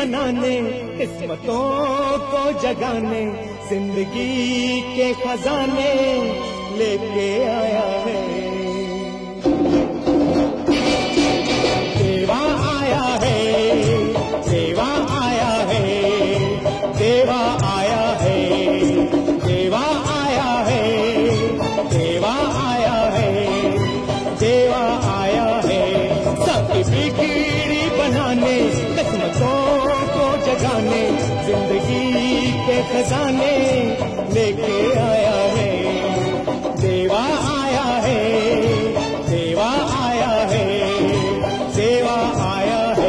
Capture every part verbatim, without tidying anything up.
बनाने, किस्मतों को जगाने, जिंदगी के खजाने लेके आया है। देवा आया है, देवा आया है, देवा आया है, देवा आया है, देवा आया है, देवा आया है। सबकी बिगड़ी बनाने, किस्मतों को जगाने, जिंदगी के खजाने लेके आया है। देवा आया है, देवा आया है, देवा आया है।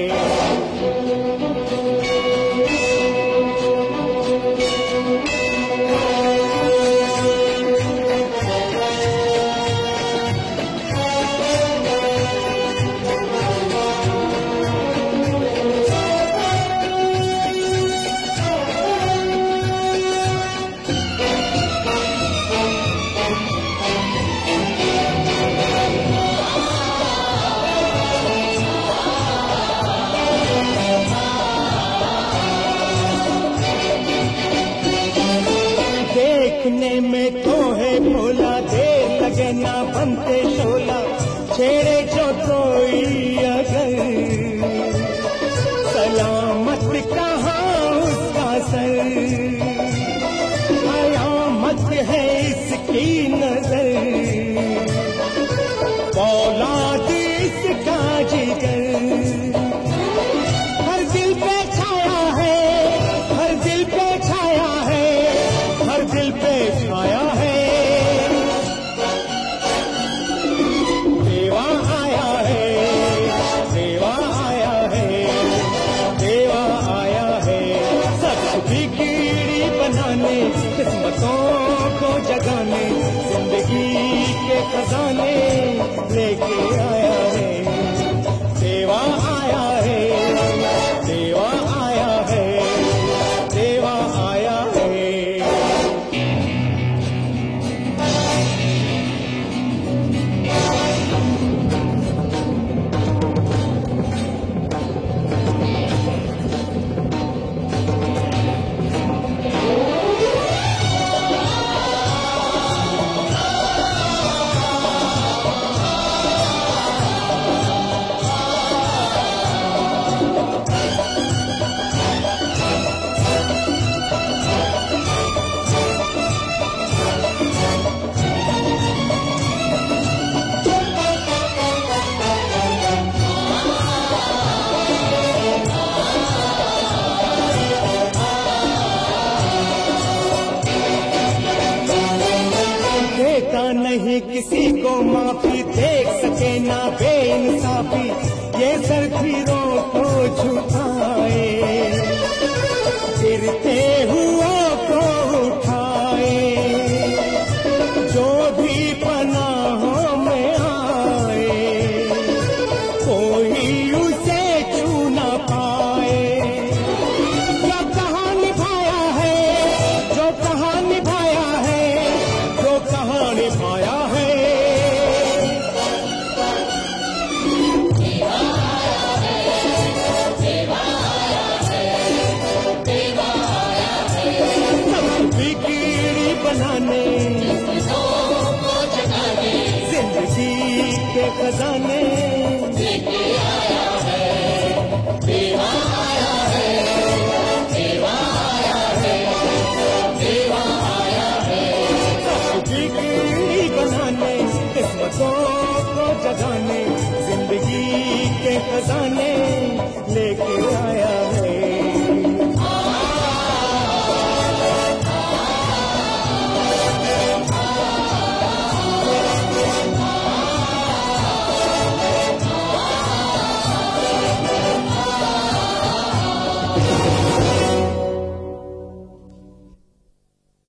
देखने में तो है भोला, देर लगे ना बनते शोला, छेड़े जो कोई अगर, सलामत कहाँ उसका सर, कयामत है इसकी नजर, औलाद इसका जिगर, हर दिल पे छाया है, हर दिल पे छाया है, हर दिल पे छाया है। देवा आया है, देवा आया है, देवा आया है। सब बिगड़ी बनाने, किस्मतों को जगाने, जिंदगी के खजाने लेके आया है। देवा आया है, देवा आया है, देवा आया है। देता नहीं किसी को माफी, देख सके ना बेइंसाफी, ये सरफिरों को झुकाए, गिरते हुओं को उठाए, जो भी पनाहों में आए, कोई उसे छू ना पाए। जो कहाँ निभाया है, जो कहाँ निभाया है, जो कहाँ निभाया है। बिगड़ी बनाने, जिंदगी के खजाने